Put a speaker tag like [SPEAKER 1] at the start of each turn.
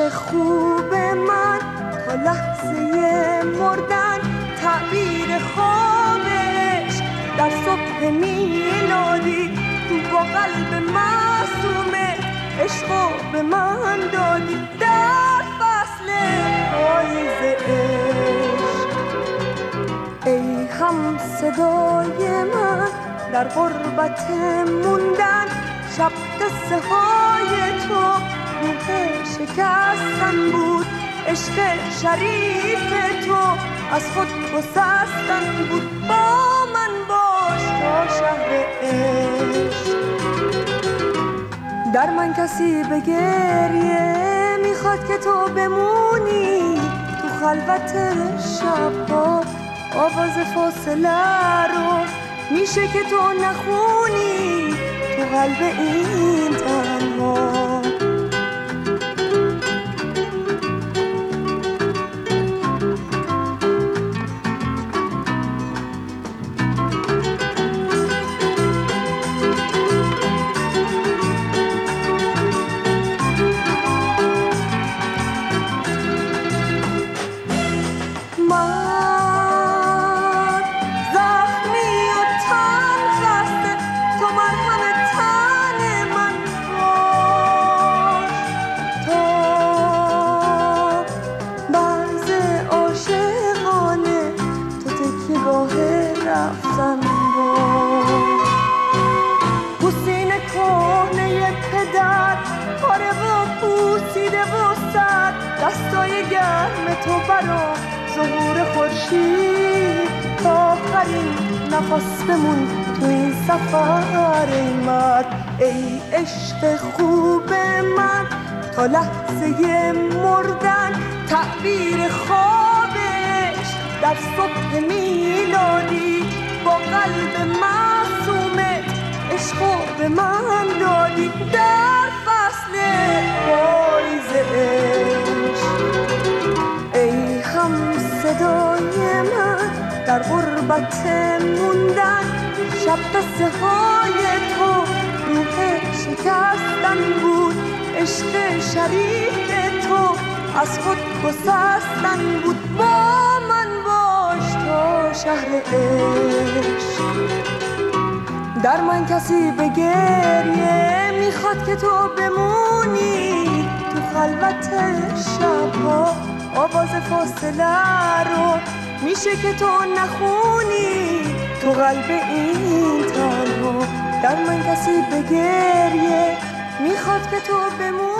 [SPEAKER 1] عشق خوب من تا لحظه مردن تعبیر خوابش در صبح میلادی با قلب معصومه عشقو به من دادی در فصل پاییز عشق. ای هم صدای من در غربت موندن شب قصه های تو روح شکستن بود عشق شریف تو از خود گسستن بود با من باش تا شهر عشق. در من کسی به گریه میخواد که تو بمونی تو خلوت شبها آواز فاصله رو میشه که تو نخونی تو قلب این تنها. دستای گرم تو برا ظهور خورشید تا آخرین نفس بمون تو این سفر ای مرد. ای عشق خوب من تا لحظه مردن تعبیر خوابش در صبح میلادی با قلب معصومه عشقو به من دادی در فصل پاییز عشق. ای هم صدای من در غربت موندن شب قصه های تو روح شکستن بود عشق شریف تو از خود گسستن بود با من باش تا شهر عشق. در من کسی به گریه میخواد که تو بمونی تو خلوت شبها آواز فاصله رو میشه که تو نخونی تو قلب این تنها. در من کسی به گریه میخواد که تو بمونی